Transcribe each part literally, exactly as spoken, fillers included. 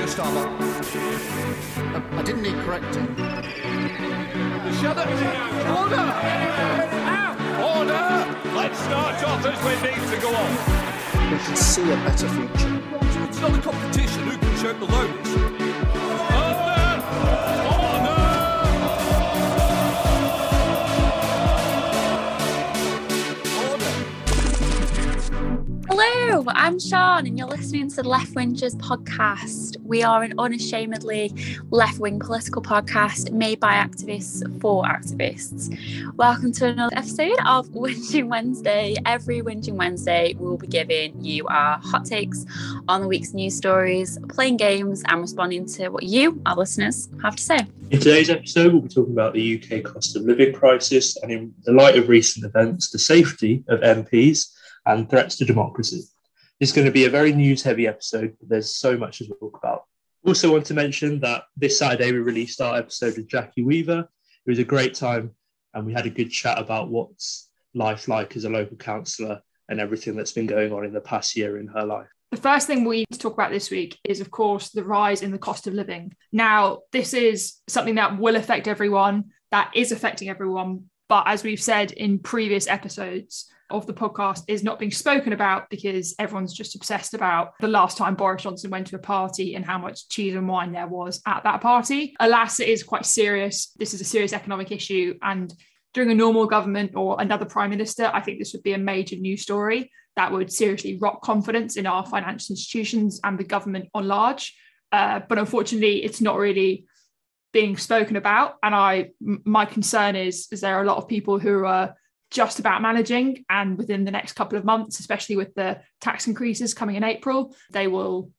Starbuck. Uh, I didn't need correcting. Shut up! Order! Order! Let's start off as we need to go on. We can see a better future. It's not a competition. Who can shout the loudest? Order! Order! Hello, I'm Sean and you're listening to the Left Wingers podcast. We are an unashamedly left-wing political podcast made by activists for activists. Welcome to another episode of Whinging Wednesday. Every Whinging Wednesday we'll be giving you our hot takes on the week's news stories, playing games and responding to what you, our listeners, have to say. In today's episode, we'll be talking about the U K cost of living crisis and, in the light of recent events, the safety of M Ps and threats to democracy. This is going to be a very news-heavy episode, but there's so much to talk about. Also want to mention that this Saturday we released our episode with Jackie Weaver. It was a great time and we had a good chat about what's life like as a local councillor and everything that's been going on in the past year in her life. The first thing we need to talk about this week is, of course, the rise in the cost of living. Now, this is something that will affect everyone, that is affecting everyone, but as we've said in previous episodes of the podcast, is not being spoken about because everyone's just obsessed about the last time Boris Johnson went to a party and how much cheese and wine there was at that party. Alas, it is quite serious. This is a serious economic issue, and during a normal government or another prime minister, I think this would be a major news story that would seriously rock confidence in our financial institutions and the government on large. Uh, but unfortunately, it's not really being spoken about. And I, my concern is, is there are a lot of people who are just about managing, and within the next couple of months, especially with the tax increases coming in April, they will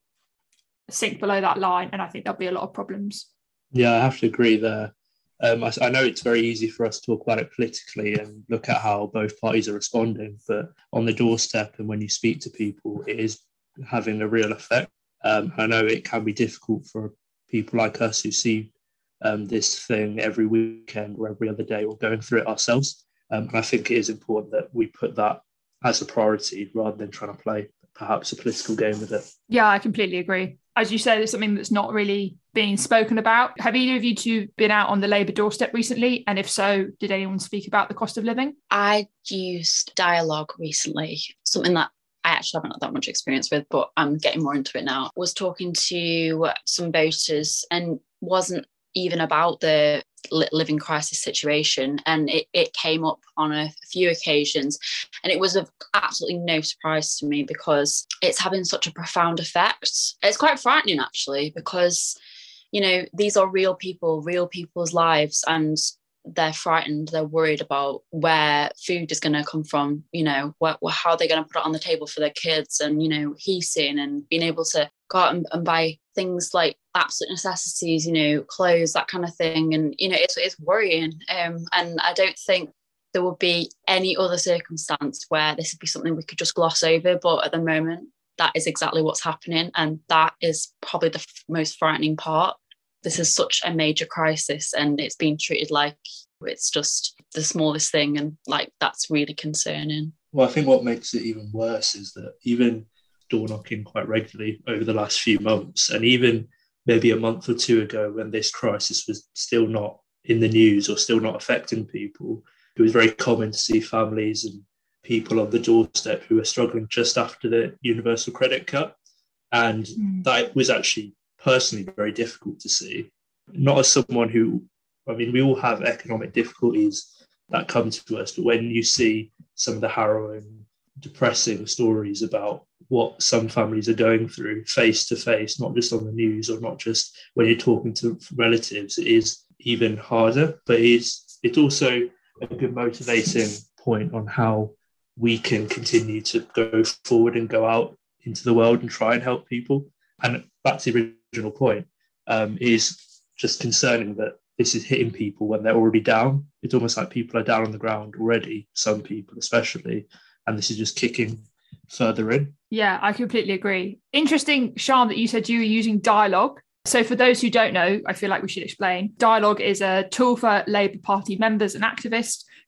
sink below that line. And I think there'll be a lot of problems. Yeah, I have to agree there. Um, I, I know it's very easy for us to talk about it politically and look at how both parties are responding, but on the doorstep and when you speak to people, it is having a real effect. Um, I know it can be difficult for people like us who see um, this thing every weekend or every other day or going through it ourselves. Um, and I think it is important that we put that as a priority rather than trying to play perhaps a political game with it. Yeah, I completely agree. As you said, it's something that's not really being spoken about. Have either of you two been out on the Labour doorstep recently? And if so, did anyone speak about the cost of living? I used Dialogue recently, something that I actually haven't had that much experience with, but I'm getting more into it now. Was talking to some voters and wasn't even about the living crisis situation, and it, it came up on a few occasions, and it was of absolutely no surprise to me because it's having such a profound effect. It's quite frightening actually, because you know these are real people, real people's lives, and they're frightened, they're worried about where food is going to come from, you know, what, how they're going to put it on the table for their kids, and, you know, heating and being able to go out and, and buy things like absolute necessities, you know, clothes, that kind of thing. And, you know, it's, it's worrying. Um, and I don't think there would be any other circumstance where this would be something we could just gloss over. But at the moment, that is exactly what's happening. And that is probably the f- most frightening part. This is such a major crisis and it's being treated like it's just the smallest thing, and like that's really concerning. Well, I think what makes it even worse is that even door knocking quite regularly over the last few months, and even maybe a month or two ago when this crisis was still not in the news or still not affecting people, it was very common to see families and people on the doorstep who were struggling just after the universal credit cut. And mm. that was actually personally very difficult to see. Not as someone who, I mean, we all have economic difficulties that come to us, but when you see some of the harrowing, depressing stories about what some families are going through face to face, not just on the news or not just when you're talking to relatives, it is even harder. But it's, it's also a good motivating point on how we can continue to go forward and go out into the world and try and help people. And back to the original point, um, is just concerning that this is hitting people when they're already down. It's almost like people are down on the ground already, some people especially, and this is just kicking further in. Yeah, I completely agree. Interesting, Sean, that you said you were using Dialogue. So for those who don't know, I feel like we should explain. Dialogue is a tool for Labour Party members and activists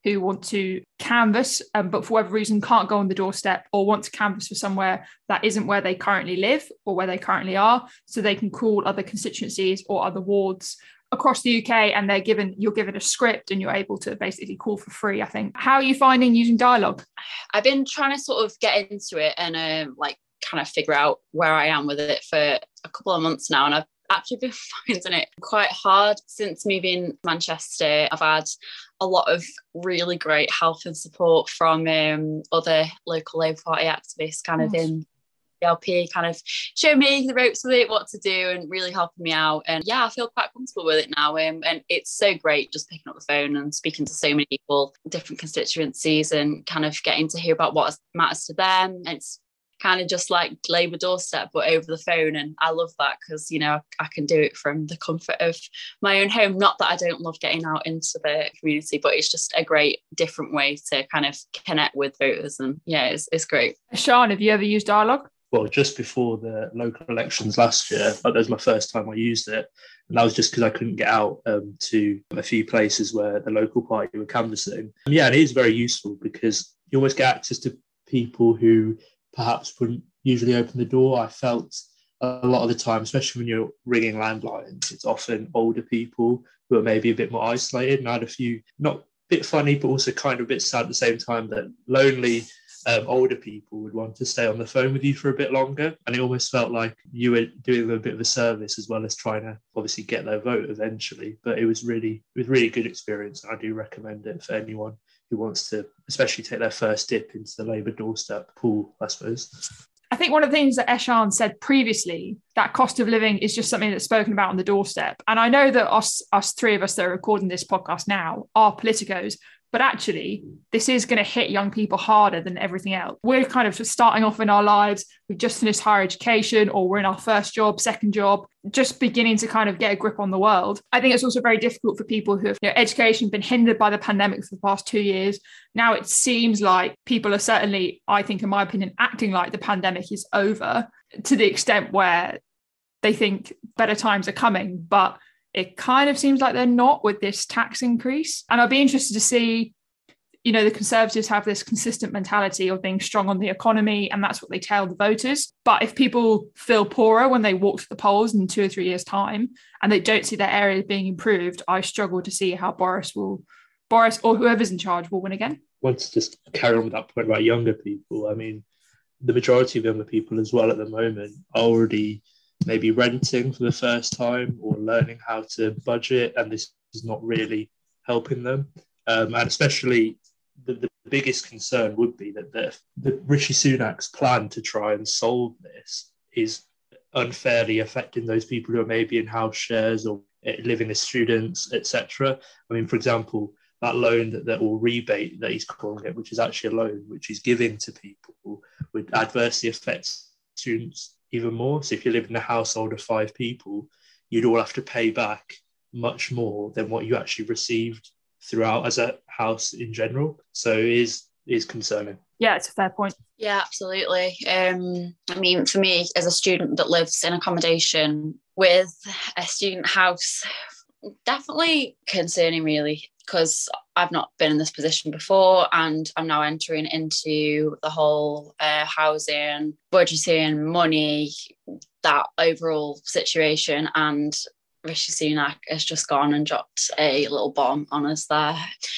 who want to canvass, um, but for whatever reason can't go on the doorstep, or want to canvass for somewhere that isn't where they currently live or where they currently are, so they can call other constituencies or other wards across the U K, and they're given you're given a script and you're able to basically call for free, I think. How are you finding using Dialogue? I've been trying to sort of get into it and um, like kind of figure out where I am with it for a couple of months now, and I've actually been finding it quite hard since moving to Manchester. I've had a lot of really great help and support from um, other local Labour Party activists kind of in L P, kind of show me the ropes with it, what to do, and really helping me out. And yeah, I feel quite comfortable with it now. Um, and it's so great just picking up the phone and speaking to so many people, different constituencies, and kind of getting to hear about what matters to them. And it's kind of just like Labour doorstep, but over the phone. And I love that because, you know, I can do it from the comfort of my own home. Not that I don't love getting out into the community, but it's just a great different way to kind of connect with voters. And yeah, it's, it's great. Sean, have you ever used Dialogue? Well, just before the local elections last year, that was my first time I used it. And that was just because I couldn't get out um, to a few places where the local party were canvassing. And yeah, it is very useful because you almost get access to people who perhaps wouldn't usually open the door. I felt a lot of the time, especially when you're ringing landlines, it's often older people who are maybe a bit more isolated. And I had a few, not a bit funny, but also kind of a bit sad at the same time, that lonely Um, older people would want to stay on the phone with you for a bit longer, and it almost felt like you were doing them a bit of a service as well as trying to obviously get their vote eventually. But it was really it was really good experience, and I do recommend it for anyone who wants to especially take their first dip into the Labour doorstep pool, I suppose. I think one of the things that Eshan said previously, that cost of living is just something that's spoken about on the doorstep. And I know that us, us three of us that are recording this podcast now are politicos, but actually this is going to hit young people harder than everything else. We're kind of just starting off in our lives. We've just finished higher education, or we're in our first job, second job, just beginning to kind of get a grip on the world. I think it's also very difficult for people who have, you know, education been hindered by the pandemic for the past two years. Now it seems like people are certainly, I think in my opinion, acting like the pandemic is over, to the extent where they think better times are coming, but it kind of seems like they're not with this tax increase. And I'd be interested to see, you know, the Conservatives have this consistent mentality of being strong on the economy, and that's what they tell the voters. But if people feel poorer when they walk to the polls in two or three years' time and they don't see their area being improved, I struggle to see how Boris will, Boris or whoever's in charge will win again. I want to just carry on with that point about younger people. I mean, the majority of younger people as well at the moment are already maybe renting for the first time or learning how to budget, and this is not really helping them. Um, and especially the, the biggest concern would be that the, the Rishi Sunak's plan to try and solve this is unfairly affecting those people who are maybe in house shares or living as students, et cetera. I mean, for example, that loan that, that or rebate that he's calling it, which is actually a loan which he's giving to people, would adversely affect students even more. So if you live in a household of five people, you'd all have to pay back much more than what you actually received throughout as a house in general. So it is, it is concerning. Yeah, it's a fair point. Yeah, absolutely. Um, I mean, for me, as a student that lives in accommodation with a student house, definitely concerning, really, because I've not been in this position before, and I'm now entering into the whole uh, housing, budgeting, money, that overall situation. And Rishi Sunak has just gone and dropped a little bomb on us there.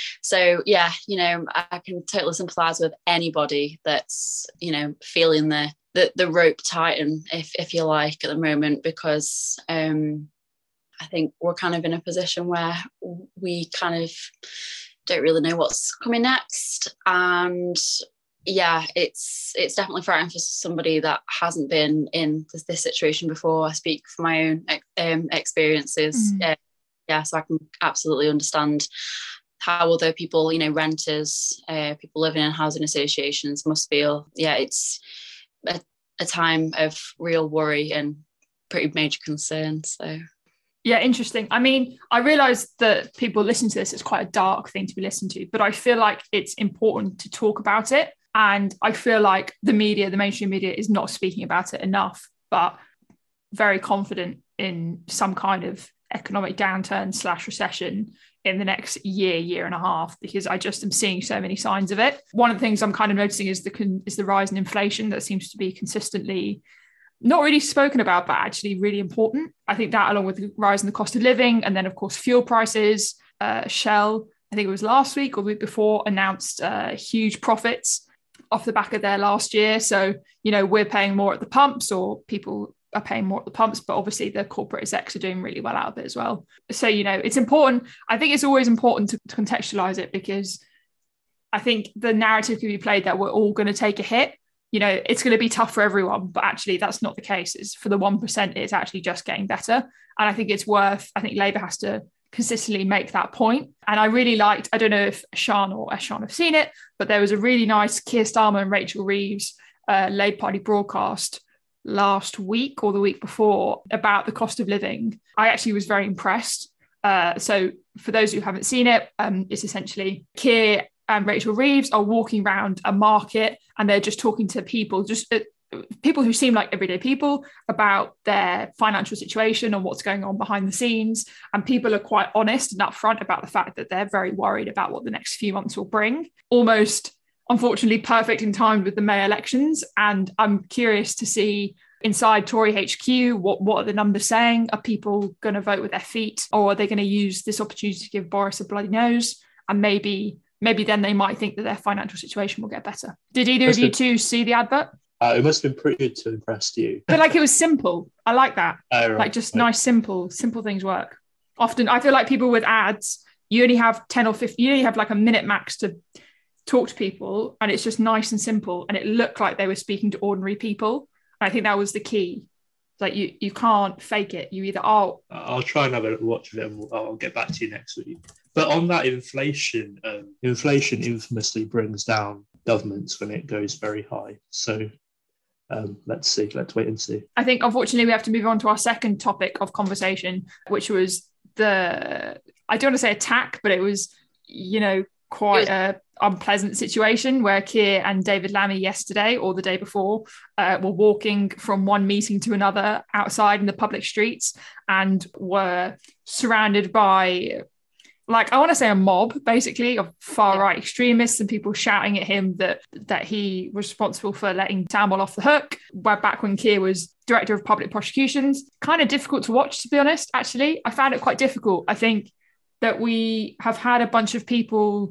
So yeah, you know, I can totally sympathise with anybody that's, you know, feeling the the, the rope tighten, if if you like, at the moment, because um, I think we're kind of in a position where we kind of don't really know what's coming next. And yeah, it's it's definitely frightening for somebody that hasn't been in this, this situation before. I speak from my own um, experiences. Mm. Uh, yeah, so I can absolutely understand how other people, you know, renters, uh, people living in housing associations must feel. Yeah, it's a, a time of real worry and pretty major concern. So. Yeah, interesting. I mean, I realise that people listen to this, it's quite a dark thing to be listened to, but I feel like it's important to talk about it. And I feel like the media, the mainstream media, is not speaking about it enough, but very confident in some kind of economic downturn slash recession in the next year, year and a half, because I just am seeing so many signs of it. One of the things I'm kind of noticing is the is the rise in inflation that seems to be consistently not really spoken about, but actually really important. I think that, along with the rise in the cost of living, and then of course fuel prices, uh, Shell, I think it was last week or the week before, announced uh, huge profits off the back of their last year. So, you know, we're paying more at the pumps, or people are paying more at the pumps, but obviously the corporate execs are doing really well out of it as well. So, you know, it's important. I think it's always important to, to contextualize it, because I think the narrative can be played that we're all going to take a hit. You know, it's going to be tough for everyone, but actually that's not the case. It's for the one percent, it's actually just getting better. And I think it's worth, I think Labour has to consistently make that point. And I really liked, I don't know if Sean or Eshan have seen it, but there was a really nice Keir Starmer and Rachel Reeves uh, Labour Party broadcast last week or the week before about the cost of living. I actually was very impressed. Uh, so for those who haven't seen it, um, it's essentially Keir and Rachel Reeves are walking around a market, and they're just talking to people, just uh, people who seem like everyday people, about their financial situation and what's going on behind the scenes. And people are quite honest and upfront about the fact that they're very worried about what the next few months will bring. Almost, unfortunately, perfect in time with the May elections. And I'm curious to see inside Tory H Q, what, what are the numbers saying? Are people going to vote with their feet, or are they going to use this opportunity to give Boris a bloody nose? And maybe maybe then they might think that their financial situation will get better. Did either of you two see the advert? Uh, it must have been pretty good to impress you. But like, it was simple. I like that. Oh, right, like just right. nice, simple, simple things work. Often I feel like people with ads, you only have ten or fifteen, you only have like a minute max to talk to people, and it's just nice and simple. And it looked like they were speaking to ordinary people. And I think that was the key. Like you, you can't fake it. You either are. I'll try and have a watch of it, and we'll, I'll get back to you next week. But on that inflation, um, inflation infamously brings down governments when it goes very high. So um, let's see. Let's wait and see. I think, unfortunately, we have to move on to our second topic of conversation, which was the, I don't want to say attack, but it was, you know, quite a unpleasant situation where Keir and David Lammy yesterday or the day before uh, were walking from one meeting to another outside in the public streets, and were surrounded by, like, I want to say a mob, basically, of far-right extremists and people shouting at him that that he was responsible for letting Tamil off the hook, where back when Keir was Director of Public Prosecutions. Kind of difficult to watch, to be honest, actually. I found it quite difficult. I think that we have had a bunch of people,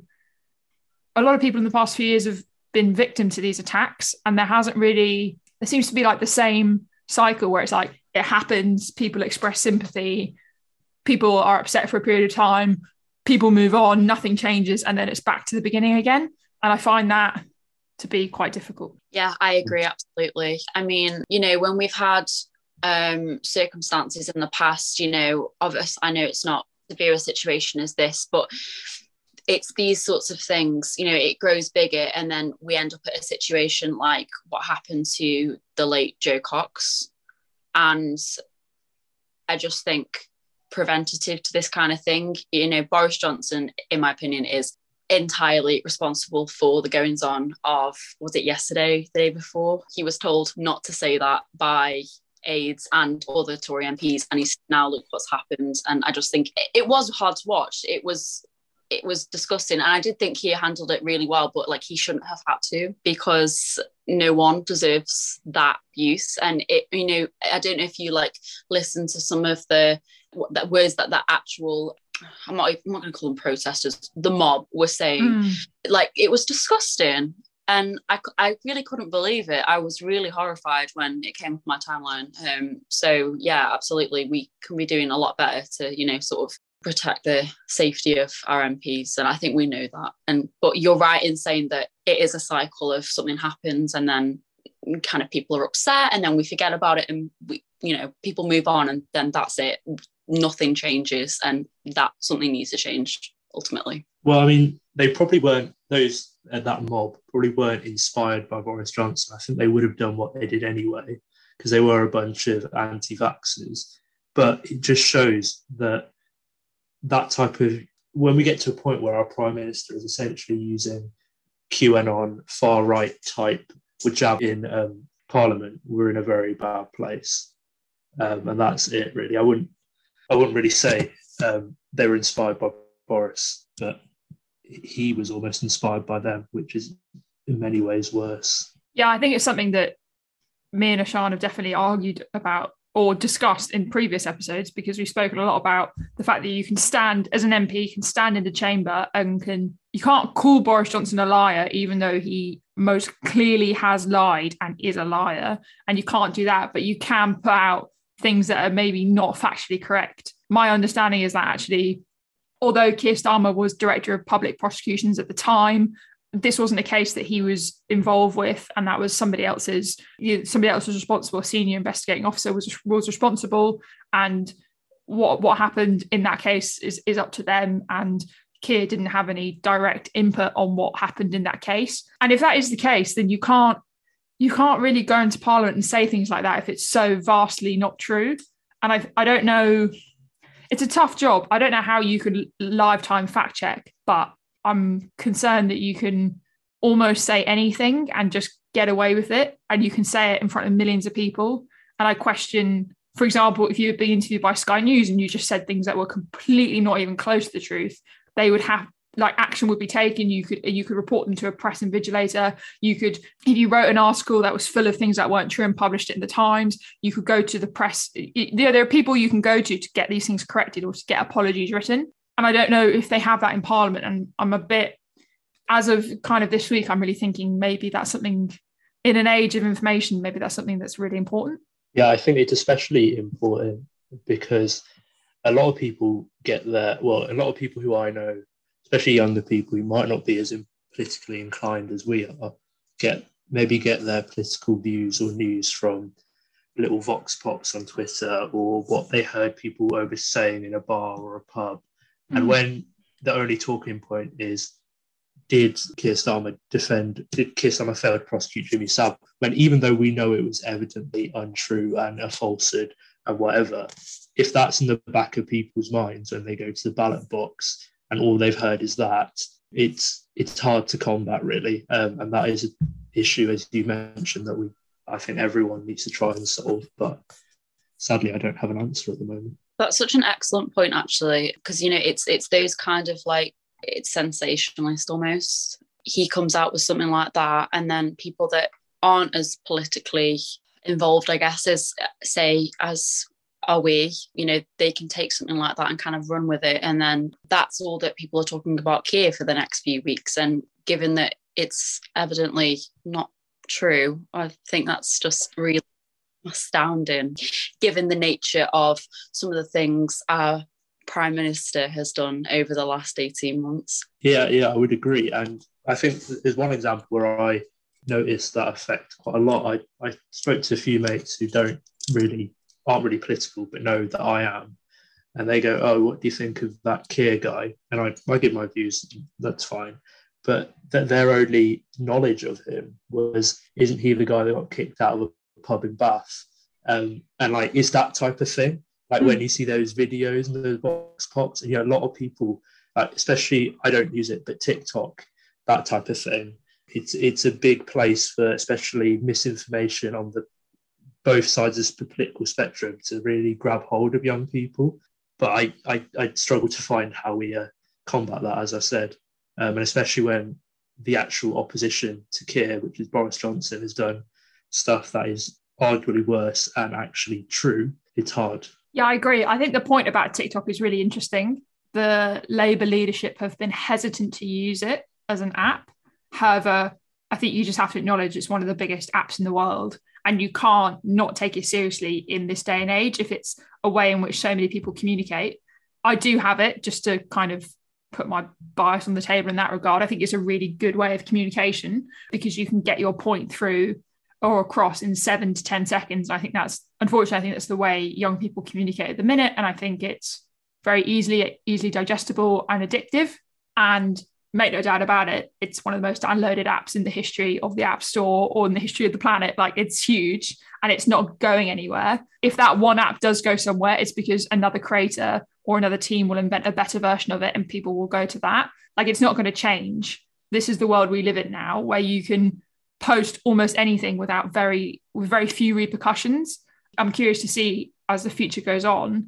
a lot of people in the past few years have been victim to these attacks, and there hasn't really, there seems to be like the same cycle where it's like, it happens, people express sympathy, people are upset for a period of time, people move on, nothing changes, and then it's back to the beginning again. And I find that to be quite difficult. Yeah, I agree, absolutely. I mean, you know, when we've had um, circumstances in the past, you know, obviously, I know it's not as severe a situation as this, but it's these sorts of things, you know, it grows bigger, and then we end up at a situation like what happened to the late Jo Cox. And I just think preventative to this kind of thing, you know, Boris Johnson, in my opinion, is entirely responsible for the goings on of, was it yesterday, the day before? He was told not to say that by aides and other Tory M Ps, and he's now look what's happened. And I just think it, it was hard to watch. It was it was disgusting, and I did think he handled it really well, but like, he shouldn't have had to, because no one deserves that abuse. And it, you know, I don't know if you like listen to some of the that words that that actual, I'm not, I'm not going to call them protesters, the mob were saying. Mm. Like, it was disgusting. And I, I really couldn't believe it. I was really horrified when it came to my timeline. Um, so yeah, absolutely, we can be doing a lot better to, you know, sort of protect the safety of our M Ps, and I think we know that. And but you're right in saying that it is a cycle of something happens, and then kind of people are upset, and then we forget about it, and we, you know, people move on, and then that's it. Nothing changes, and that something needs to change ultimately. Well, I mean, they probably weren't, those at that mob probably weren't inspired by Boris Johnson. I think they would have done what they did anyway, because they were a bunch of anti-vaxxers. But it just shows that that type of, when we get to a point where our Prime Minister is essentially using QAnon far-right type jab in um, Parliament, we're in a very bad place. Um, and that's it, really. I wouldn't I wouldn't really say um, they were inspired by Boris, but he was almost inspired by them, which is in many ways worse. Yeah, I think it's something that me and Ashan have definitely argued about or discussed in previous episodes, because we've spoken a lot about the fact that you can stand as an M P, you can stand in the chamber and can you can't call Boris Johnson a liar, even though he most clearly has lied and is a liar. And you can't do that, but you can put out things that are maybe not factually correct. My understanding is that actually, although Keir Starmer was Director of Public Prosecutions at the time, this wasn't a case that he was involved with, and that was somebody else's. You know, somebody else was responsible. A senior investigating officer was was responsible, and what what happened in that case is is up to them. And Keir didn't have any direct input on what happened in that case. And if that is the case, then you can't you can't really go into Parliament and say things like that if it's so vastly not true. And I I don't know. It's a tough job. I don't know how you could lifetime fact check, but I'm concerned that you can almost say anything and just get away with it, and you can say it in front of millions of people. And I question, for example, if you had been interviewed by Sky News and you just said things that were completely not even close to the truth, they would have, like, action would be taken. You could you could report them to a press invigilator. You could, if you wrote an article that was full of things that weren't true and published it in the Times, you could go to the press. You know, there are people you can go to to get these things corrected or to get apologies written. And I don't know if they have that in Parliament. And I'm a bit, as of kind of this week, I'm really thinking maybe that's something, in an age of information, maybe that's something that's really important. Yeah, I think it's especially important because a lot of people get their, well, a lot of people who I know, especially younger people who might not be as politically inclined as we are, get maybe get their political views or news from little vox pops on Twitter or what they heard people over saying in a bar or a pub. And when the only talking point is, did Keir Starmer defend, did Keir Starmer fail to prosecute Jimmy Savile? When even though we know it was evidently untrue and a falsehood and whatever, if that's in the back of people's minds when they go to the ballot box and all they've heard is that, it's it's hard to combat, really. Um, and that is an issue, as you mentioned, that we I think everyone needs to try and solve. But sadly, I don't have an answer at the moment. That's such an excellent point, actually, because, you know, it's it's those kind of like, it's sensationalist almost. He comes out with something like that, and then people that aren't as politically involved, I guess, as say, as are we, you know, they can take something like that and kind of run with it. And then that's all that people are talking about Keir for the next few weeks. And given that it's evidently not true, I think that's just really astounding, given the nature of some of the things our Prime Minister has done over the last eighteen months. Yeah, yeah, I would agree. And I think there's one example where I noticed that effect quite a lot. I, I spoke to a few mates who don't really, aren't really political, but know that I am. And they go, oh, what do you think of that Keir guy? And I, I give my views, that's fine. But th- their only knowledge of him was, isn't he the guy that got kicked out of a pub in Bath? Um, and like, it's that type of thing. Like mm. when you see those videos and those box pops, and you know, a lot of people, uh, especially, I don't use it, but TikTok, that type of thing. It's it's a big place for especially misinformation on the both sides of the political spectrum to really grab hold of young people. But I I, I struggle to find how we uh, combat that, as I said, um, and especially when the actual opposition to Keir, which is Boris Johnson, has done stuff that is arguably worse and actually true. It's hard. Yeah, I agree. I think the point about TikTok is really interesting. The Labour leadership have been hesitant to use it as an app. However, I think you just have to acknowledge it's one of the biggest apps in the world, and you can't not take it seriously in this day and age if it's a way in which so many people communicate. I do have it, just to kind of put my bias on the table in that regard. I think it's a really good way of communication because you can get your point through or across in seven to ten seconds. I think that's, unfortunately, I think that's the way young people communicate at the minute. And I think it's very easily, easily digestible and addictive. And make no doubt about it, it's one of the most downloaded apps in the history of the App Store or in the history of the planet. Like, it's huge and it's not going anywhere. If that one app does go somewhere, it's because another creator or another team will invent a better version of it and people will go to that. Like, it's not going to change. This is the world we live in now, where you can post almost anything without very with very few repercussions. I'm curious to see, as the future goes on,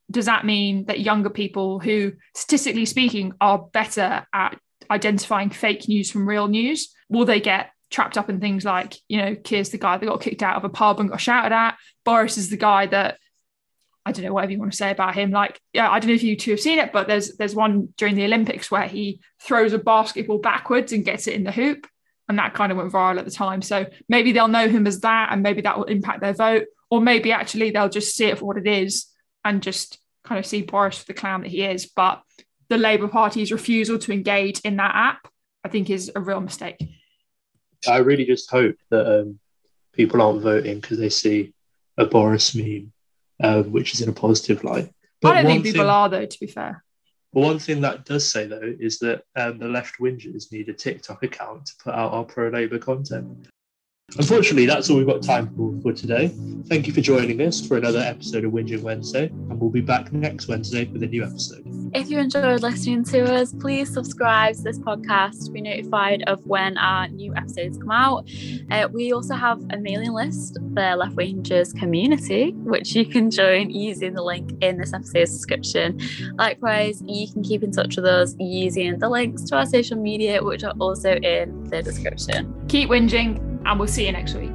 does that mean that younger people who, statistically speaking, are better at identifying fake news from real news, will they get trapped up in things like, you know, Keir's the guy that got kicked out of a pub and got shouted at. Boris is the guy that, I don't know, whatever you want to say about him. Like, yeah, I don't know if you two have seen it, but there's there's one during the Olympics where he throws a basketball backwards and gets it in the hoop. And that kind of went viral at the time. So maybe they'll know him as that, and maybe that will impact their vote. Or maybe actually they'll just see it for what it is and just kind of see Boris for the clown that he is. But the Labour Party's refusal to engage in that app, I think, is a real mistake. I really just hope that um, people aren't voting because they see a Boris meme, um, which is in a positive light. But I don't think people thing, are, though, to be fair. But one thing that does say, though, is that um, the left wingers need a TikTok account to put out our pro-Labour content. Unfortunately, that's all we've got time for for today. Thank you for joining us for another episode of Whinging Wednesday, and we'll be back next Wednesday with a new episode. If you enjoyed listening to us, please subscribe to this podcast to be notified of when our new episodes come out. Uh, we also have a mailing list, the Left Wingers community, which you can join using the link in this episode's description. Likewise, you can keep in touch with us using the links to our social media, which are also in the description. Keep whinging, and we'll see you next week.